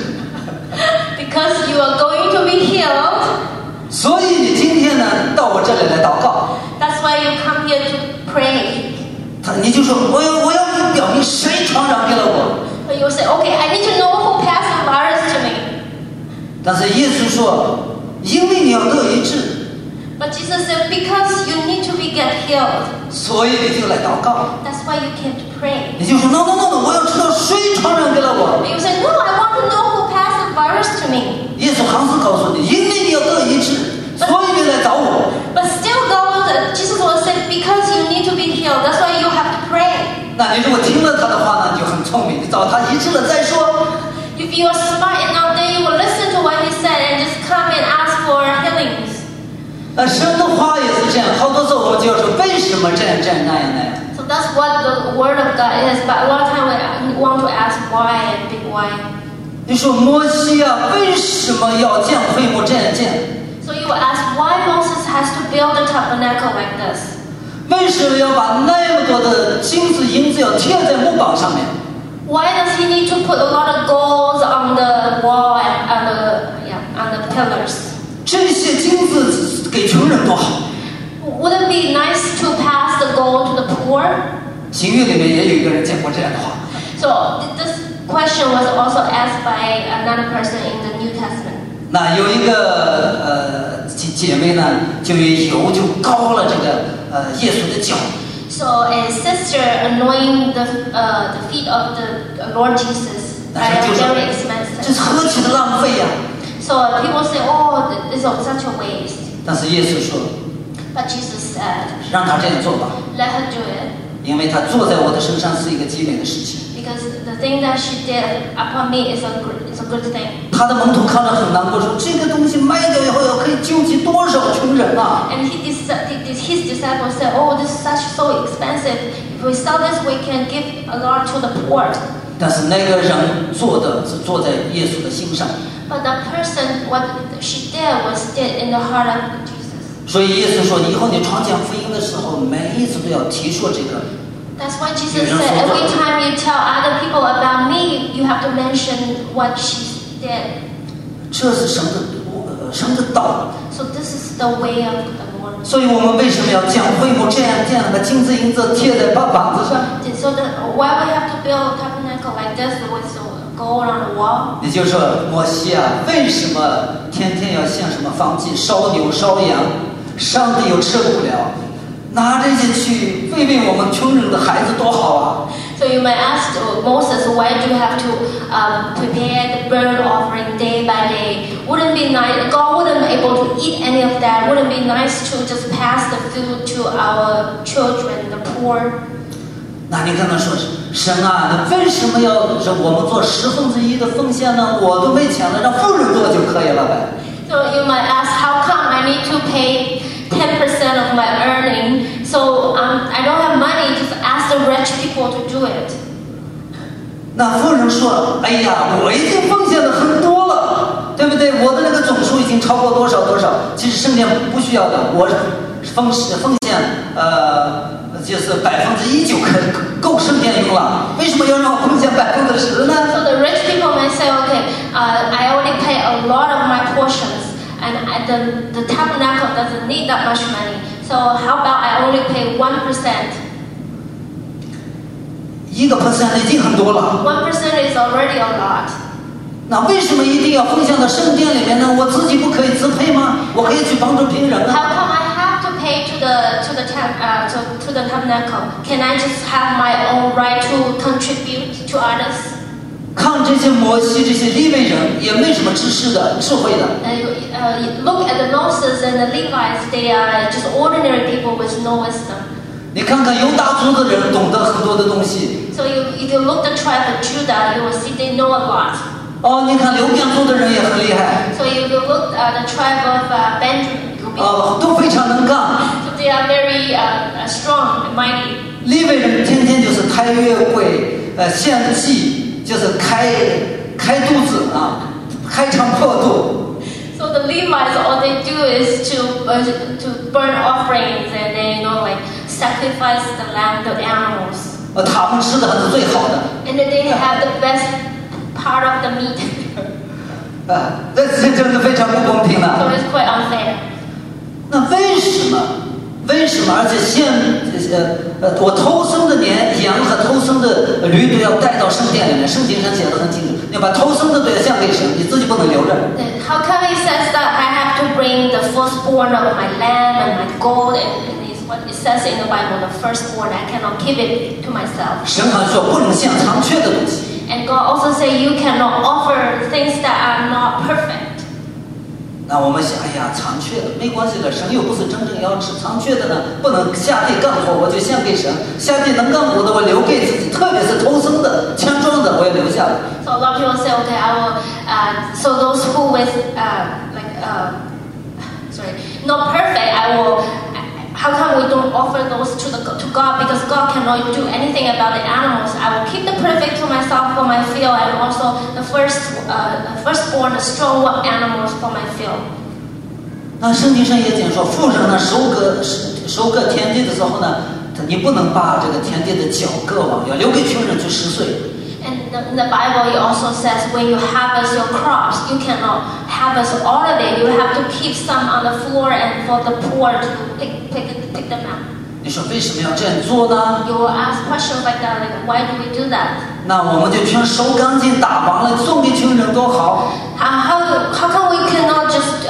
Because you are going to be healed, 所以你今天呢到我这里来祷告。 that's why you come here to pray. 你就说我要表明谁传染给了我。 But you say, okay, I need to know who passed the virus to me. 但是耶稣说，因为你要得医治， But Jesus said, because you need to be get healed, 所以你就来祷告。 that's why you came to pray. 你就说 no， 我要知道谁传染给了我。 But you say, no, I want to know who passed the virus to me. 耶稣还是告诉你，因为你要得医治，所以你来找我。 But still, Jesus will say, because you need to be healed, that's why you have to pray. 那你如果听了他的话呢，你就很聪明，你找他医治了再说。 If you are smart enough, then you will listen to what he said and just come and ask for healings. 神的话也是这样，好多时候我们就要说为什么这样那样。 So that's what the word of God is. But a lot of time we want to ask why and big why. 你说摩西啊，为什么要建会幕这样建？ So you will ask why Moses has to build the tabernacle like this. 为什么要把那么多的金子银子要贴在木板上面？ Why does he need to put a lot of gold on the wall and on the pillars? 这些金子给穷人多好。 Wouldn't it be nice to pass the gold to the poor? 新约里面也有一个人讲过这样的话。 So this question was also asked by another person in the New Testament. 那有一个姐妹呢，就用油就膏了这个耶稣的脚。 So a sister anointing the feet of the Lord Jesus by a very 这是何其的浪费呀！ So people say, oh, this is such a waste. 但是耶稣说， But Jesus said, 让他这样做吧， let her do it. 因为他坐在我的身上是一个极美的事情。 Because the thing that she did upon me is a good thing. 他的门徒看了很难过，说这个东西卖掉以后要可以救济多少穷人啊！ And his disciples said, oh, this is so expensive. If we sell this, we can give a lot to the poor. 但是那个人做的是坐在耶稣的心上， But the person, what she did was did in the heart of Jesus. 所以耶稣说，以后你传讲福音的时候，每一次都要提说这个。 That's why Jesus said, every time you tell other people about me, you have to mention what she did. 这是神的道。 So this is the way of the Lord. 所以我们为什么要讲会幕这样的金子银子贴在板子上？ So why we have to build a tabernacle like this with gold on the wall? 也就是说，摩西啊，为什么天天要献什么燔祭，烧牛烧羊，上帝又吃不了，拿这些去喂喂我们穷人的孩子多好啊！ So you might ask Moses, why do you have to prepare the burnt offering day by day? Wouldn't be nice? God wouldn't be able to eat any of that. Wouldn't be nice to just pass the food to our children, the poor? 那你跟他说，神啊，那为什么要让我们做1/10的奉献呢？我都没钱了，让富人做就可以了呗。 So you might ask, how come I need to pay 10% of my earning? So I don't have money. Just ask the rich people to do it. 那富人说：“哎呀，我已经奉献了很多了，对不对？我的那个总数已经超过多少多少。其实圣殿不需要的，我奉献就是1%就可以够圣殿用了。为什么要让我奉献10%呢？” So the rich people may say, okay, I already pay a lot of my portions, and the tabernacle doesn't need that much money. So how about I only pay 1%? 1% 已经很多了。 1% is already a lot. 那为什么一定要奉献到圣殿里面呢？我自己不可以自配吗？我可以去帮助贫人 How 啊。 come I have to pay to the tabernacle? Can I just have my own right to contribute to others? 看这些摩西这些利未人也没什么智慧的。 Look at the Moses and the Levites. They are just ordinary people with no wisdom. 你看看犹大族的人懂得很多的东西。 So if you look at the tribe of Judah, you will see they know a lot. 哦，你看流便族的人也很厉害。 So if you look at the tribe of Benjamin, you'll be, 都非常能干。 so they are very strong and mighty. 利未人天天就是开约会，献祭，就是开肚子啊，开肠破肚。 So the Levites, all they do is to burn offerings and they like sacrifice the lamb, the animals. 他们吃的还是最好的。 And they have the best part of the meat. 这真是非常不公平 So 了。 it's quite unfair. 那为什么？而且我偷生的羊和偷生的驴都要带到圣殿里面，圣经上写的很清楚，你把偷生的都要献给神，你自己不能留着。 Then how come it says that I have to bring the firstborn of my lamb and my goat? And it's what it says in the Bible, the firstborn, I cannot keep it to myself. 神还说不能献残缺的东西。 And God also say you cannot offer things that are not perfect. 那我们想，哎呀，残缺的没关系的，神又不是真正要吃残缺的呢，不能下地干活，我就献给神；下地能干活的，我留给自己，特别是偷生的、强壮的，我要留下来。 So a lot of people say, okay, I will. So those who with not perfect, I will. How come we don't offer those to God? Because God cannot do anything about the animals. I will keep the perfect to myself for my field, and also the firstborn, the strong animals for my field. 那圣经上也讲说，富人呢收割田地的时候呢，你不能把这个田地的角割完，要留给穷人去拾穗。 And in the Bible, it also says when you harvest your crops, you cannot harvest all of it. You have to keep some on the floor and for the poor to pick them out. 你说为什么要这样做呢？ You will ask questions like that, like why do we do that? 那我们就全收干净打完了，送给穷人多好。 How come we cannot just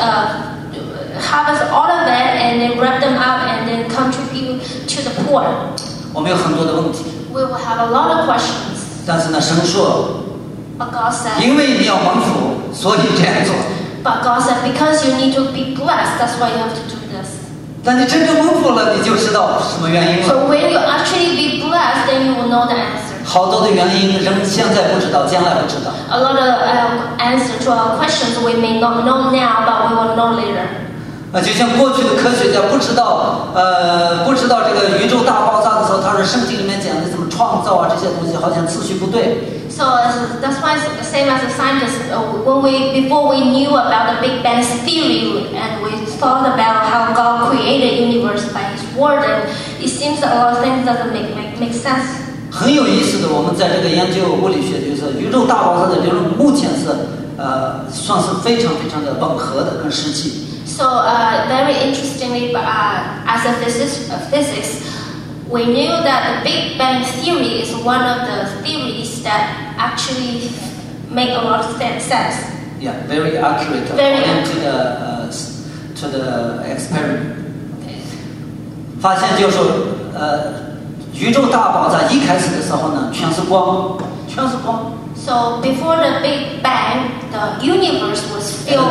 harvest all of it and then wrap them up and then contribute to the poor? 我们有很多的问题， We will have a lot of questions. 但是呢，神说， But God said, 因为你要蒙福，所以这样做。 but God said, because you need to be blessed, that's why you have to do this. 当你真正蒙福了，你就知道什么原因了。 So when you actually be blessed, then you will know the answer. 好多的原因，人现在不知道，将来不知道。 A lot of answers to our questions we may not know now, but we will know later. 就像过去的科学家不知道这个宇宙大爆炸的时候，他说圣经里面讲的怎么创造啊这些东西，好像次序不对。 So that's why it's the same as a scientist. Before we knew about the Big Bang theory and we thought about how God created universe by His word, and it seems that a lot of things doesn't make sense. 很有意思的，我们在这个研究物理学，就是宇宙大爆炸的理论，目前是算是非常非常的吻合的，跟实际。 So very interestingly, as a physics, we knew that the Big Bang theory is one of the theories that actually make a lot of sense. Yeah, very accurate Very according to the experiment. Okay. 发现就是说，宇宙大爆炸一开始的时候呢，全是光，全是光。 So before the Big Bang, the universe was filled.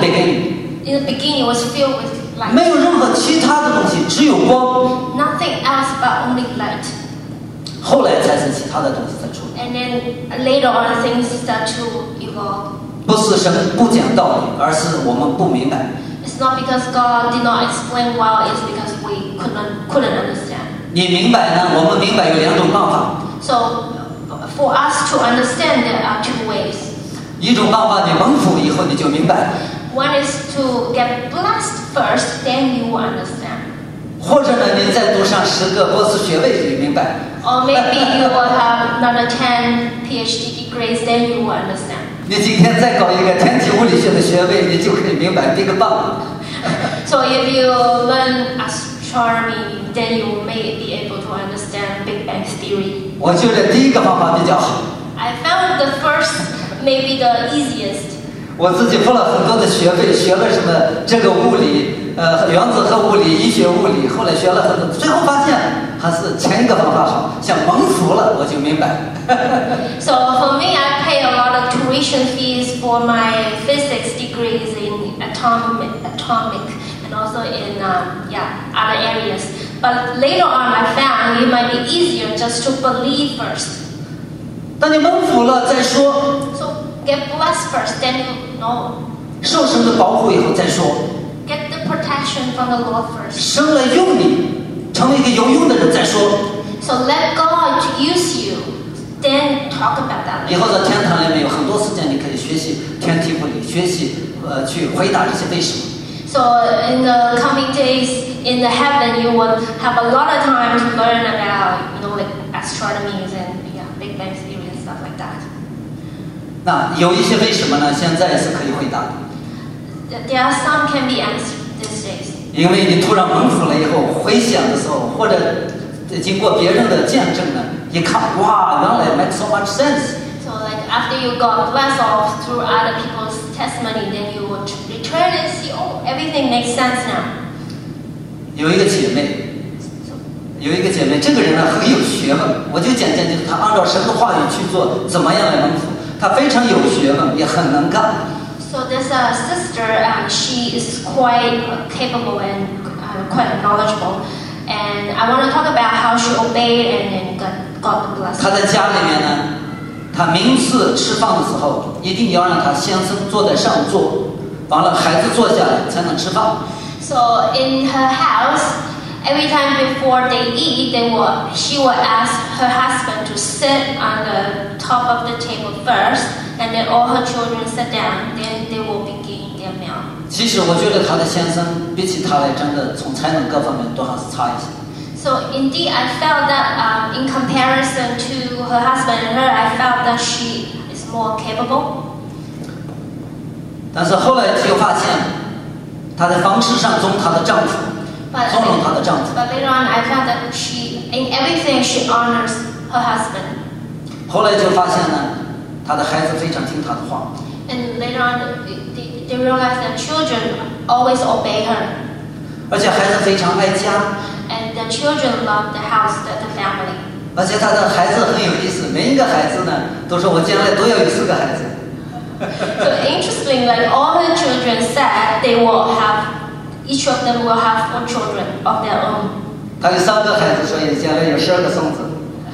In the beginning, was filled with light. 没有任何其他的东西，只有光。 Nothing else but only light. 后来才是其他的东西才出来。 And then later on, things start to evolve. 不是神不讲道理，而是我们不明白。 It's not because God did not explain well. It's because we couldn't understand. 你明白呢？我们明白有两种办法。 So for us to understand, there are two ways. 一种办法，你蒙福以后你就明白。 One is to get blessed first, then you will understand. 或者呢，你再读上10个博士学位，你明白。 Or maybe you will have another 10 PhD degrees, then you will understand. 你今天再搞一个天体物理学的学位，你就可以明白 Big Bang。 So if you learn astronomy, then you may be able to understand Big Bang theory. 我觉得第一个方法比较好。 I found the first maybe the easiest. 我自己付了很多的学费，学了什么这个物理，原子核物理、医学物理，后来学了很多，最后发现还是前一个方法好，像蒙福了，我就明白。 So for me, I pay a lot of tuition fees for my physics degrees in atomic, and also in other areas. But later on, I found it might be easier just to believe first. 当你蒙福了再说， So get blessed first, then you know. 受神的保护以后再说， Get the protection from the Lord first. 神来用你，成为一个有用的人再说。 So let God use you, then talk about that. 以后在天堂里面有很多时间，你可以学习天体物理，学习去回答这些为什么。 So in the coming days in the heaven, you will have a lot of time to learn about, like astronomy and 那有一些为什么呢？现在是可以回答的。 There are some can be answered these days. 因为你突然蒙福了以后，回想的时候，或者经过别人的见证呢，一看，哇，原来 make so much sense。 So like after you got blessed off through other people's testimony, then you would return and see, oh, everything makes sense now. 有一个姐妹，这个人呢很有学问，我就讲就是她按照神的话语去做，怎么样来蒙福？她非常有学问，也很能干。 So this sister, she is quite capable and quite knowledgeable, and I want to talk about how she obeyed and then got the blessing. 她在家里面呢，她每次吃饭的时候，一定要让她先生坐在上座，完了孩子坐下来才能吃饭。 So in her house, every time before they eat, she will ask her husband to sit on the top of the table first, and then all her children sit down. Then they will begin their meal. 其实我觉得她的先生比起她来，真的从才能各方面都还是差一些。 So indeed, I felt that in comparison to her husband and her, I felt that she is more capable. 但是后来就发现，她在方式上纵容她的丈夫。 But later on, I found that in everything, she honors her husband. 后来就发现呢，她的孩子非常听她的话。 And later on, they realized that children always obey her. 而且孩子非常爱家。 And the children love the house, the family. 而且她的孩子很有意思，每一个孩子呢，都说我将来都要有4个孩子。 So interesting, like all her children said, each of them will have 4 children of their own. 她有3个孩子，所以将来有12个孙子。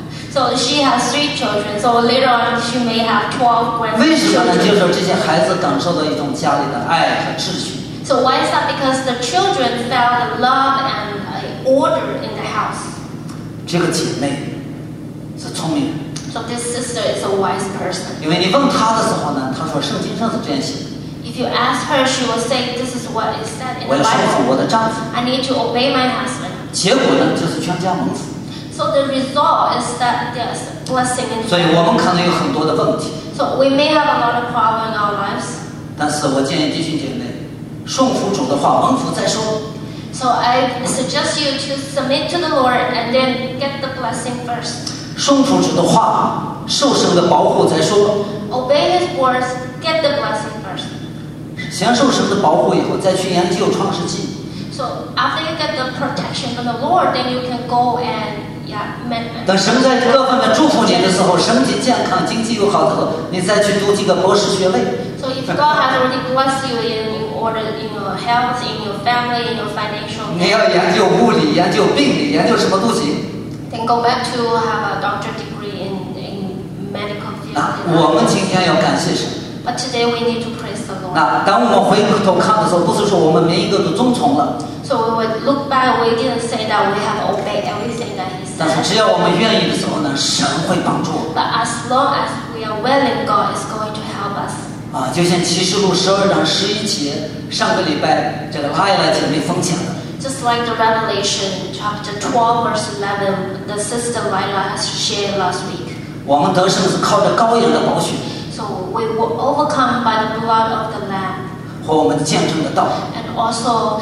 So she has 3 children. So later on, she may have 12 grandchildren. 为什么呢？就是说这些孩子感受到一种家里的爱和秩序。 So why is that? Because the children felt the love and order in the house. 这个姐妹是聪明人。 So this sister is a wise person. 因为你问她的时候呢，她说圣经上是这样写的。 If you ask her, she will say, "This is what is said in 我 the 要顺服我 Bible. 的丈夫。 I need to obey my husband." 结果呢，就是全家蒙福。 So the result is that there's blessing in 所以我们可能有很多的问题。 So we may have a lot of problems in our lives. 但是我建议弟兄姐妹，顺服主的话，蒙福再说。 So I suggest you to submit to the Lord and then get the blessing first. 顺服主的话，受神的保护再说。 Obey His words, get the blessing first. 先受神的保护以后，再去研究创世纪。 So after you get the protection from the Lord, then you can go and 等神在各方面祝福你的时候，身体健康、经济又好的时候，你再去读几个博士学位。 So if God has already blessed you in your health, in your family, in your financial, 你要研究物理、研究病理、研究什么都行。 Then go back to have a doctorate degree in medical field. 我们今天要感谢神。 But today we need to praise the Lord. 当我们回头看的时候，不是说我们每一个都遵从了。 So we would look back. We didn't say that we have obeyed everything that He 但是 said. 只要我们愿意的时候呢，神会帮助我们。 But as long as we are willing, God is going to help us. 就像启示录12章11节，上个礼拜这个拉雅姐妹分享的。 Just like the Revelation chapter 12 verse 11, the sister Lila has shared last week. 我们得胜是靠着羔羊的宝血。 So we were overcome by the blood of the Lamb. 和我们见证的道。 And also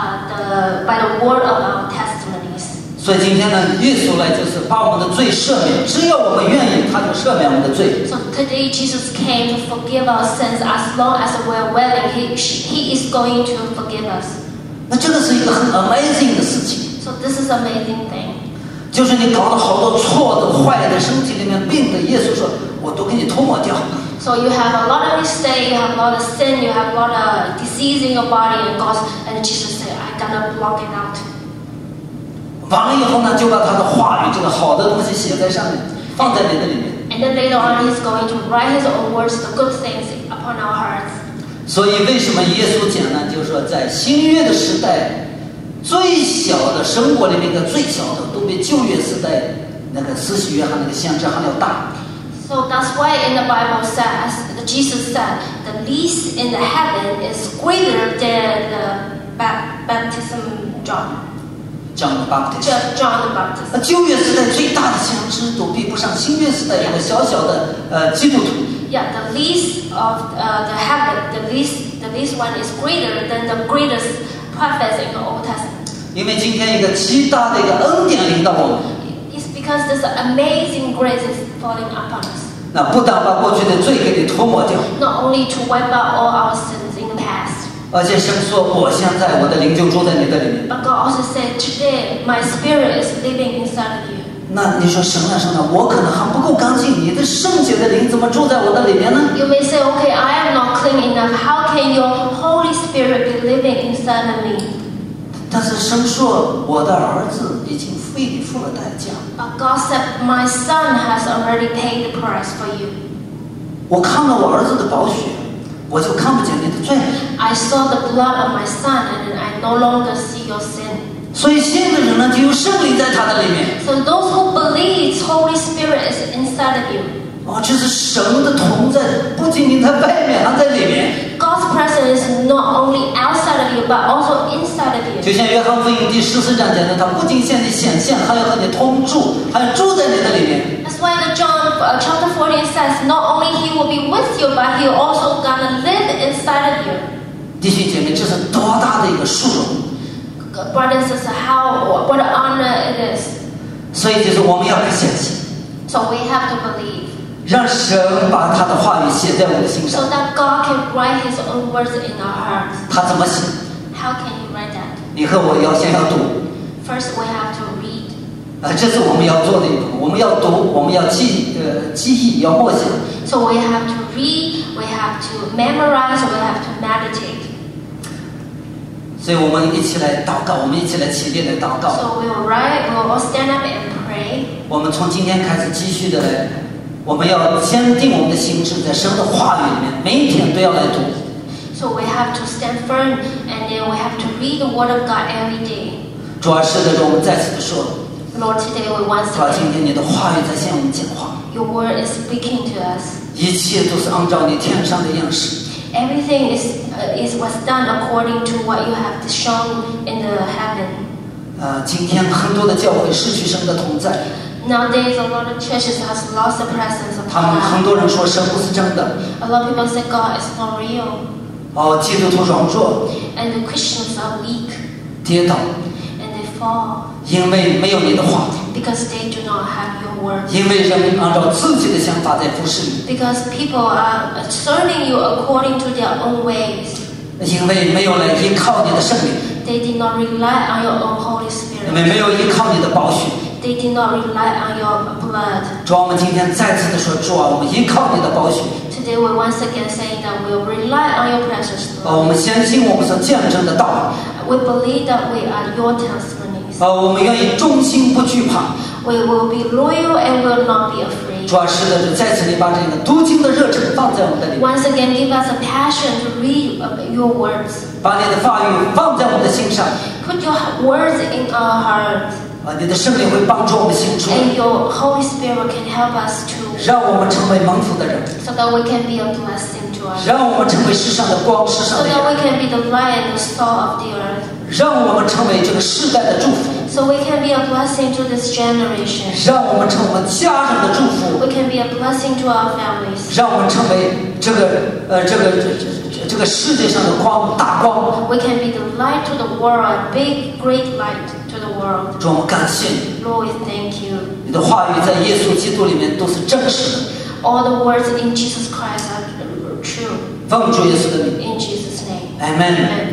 by the word of our testimonies. 所以今天呢，耶稣来就是把我们的罪赦免，只要我们愿意，他就赦免我们的罪。 So today Jesus came to forgive our sins as long as we're willing. He is going to forgive us. 那这个是一个很 amazing 的事情。 So this is an amazing thing. 就是你搞了好多错的、坏的，身体里面病的，耶稣说，我都给你涂抹掉。 So you have a lot of mistake, you have a lot of sin, you have a lot of disease in your body, and Jesus said, "I gotta block it out." 完了以后呢，就把他的话语，这个好的东西写在上面，放在你的里面。 And then later on, He's going to write His own words, the good things upon our hearts. 所以为什么耶稣讲呢？就是说，在新约的时代，最小的生活里面的最小的，都比旧约时代那个施洗约翰那个先知还要大。 So that's why in the Bible says, Jesus said, the least in the heaven is greater than the baptism John. John the Baptist. John the Baptist. 旧约时代最大的先知都比不上新约时代一个小小的基督徒。 Yeah, the least of the heaven, the least one is greater than the greatest prophets in the Old Testament. 因为今天一个极大的一个恩典临到我们， It's because this amazing grace is falling upon us. 那不但把过去的罪给你涂抹掉， Not only to wipe out all our sins in the past, 而且神说我现在我的灵就住在你的里面。 but God also said, today my spirit is living inside of you. 那你说神啊神啊，我可能还不够干净，你的圣洁的灵怎么住在我的里面呢？ You may say, okay, I am not clean enough. How can your Holy Spirit be living inside of me? 但是神说我的儿子已经为你付了代价， But God said, my son has already paid the price for you. 我看了我儿子的宝血，我就看不见你的罪。 I saw the blood of my son and I no longer see your sin. 所以信的人呢，就有圣灵在他的里面。 So those who believe Holy Spirit is inside of you. 哦，这是神的同在，不仅仅在外面，还在里面。 God's presence is not only outside of you, but also inside of 就 you. 像约翰福音第14章讲的，他不仅向你显现，还要和你同住，还要住在你的里面。 That's why the John chapter 14 says, not only He will be with you, but He also gonna live inside of you. 弟兄姐妹，这是多大的一个殊荣！ Brothers and sisters, what an honor it is. 所以就是我们要来相信， So we have to believe, 让神把他的话语写在我们心上。 so that God can write His own words in our hearts. 他怎么写？ How can He write that? 你和我先要读， First, we have to read. 这是我们要做的一步。我们要读，我们要记忆，要默想。 So we have to read, we have to memorize, we have to meditate. 所以我们一起来祷告，我们一起来起立来祷告。 So we will write, we will all stand up and pray. 我们从今天开始继续的来，我们要坚定我们的心智，在神的话语里面，每一天都要来读。 So we have to stand firm and then we have to read the Word of God every day. 主啊，是的，我们再次的说， Lord, today we once 主啊，今 again, 天你的话语在向我们讲话， Your Word is speaking to us. 一切都是按照你天上的样式。 Everything was done according to what you have shown in the heaven. 今天很多的教会失去神的同在， Nowadays, a lot of churches has lost the presence of 他们很 God. 多人说神不是真的， A lot of people say God is not real, 基督徒软弱、 and the Christians are weak 跌倒， and they fall 因为没有你的话， because they do not have your word. 因为人按照自己的想法在服侍你， Because people are serving you according to their own ways. 因为没有来依靠你的圣灵， They did not rely on your own Holy 因为 Spirit. 没有依靠你的宝血。 They did not rely on your blood. 主啊，我们今天再次的说，主啊，我们依靠你的宝血。 Today we once again saying that we will rely on your precious 我 blood. 们相信我们所见证的道。 We believe that we are your testimonies. 我们愿意忠心不惧怕。 We will be loyal and will not be afraid. 主啊，是的，再次你把这个读经的热忱放在我们的里面， Once again, give us a passion to read your words. 把你的话语放在我们的心上。 Put your words in our hearts. 你的圣灵会帮助我们行出来， And your Holy Spirit can help us to, 让我们成为蒙福的人， so that we can be a blessing to us. 让我们成为世上的光，世 So 上的 that 盐， we can be the light and the salt of the earth. 让我们成为这个世代的祝福， So we can be a blessing to this generation. 让我们成为我们家人的祝福， We can be a blessing to our families. 让我们成为这个世界上的光，大光。 We can be the light to the world, a big, great light to the world. 主，我们感谢你， Lord, we thank you. 你的话语在耶稣基督里面都是真实的。 All the words in Jesus Christ are true. 奉主耶稣的名 In Jesus' name. ，Amen。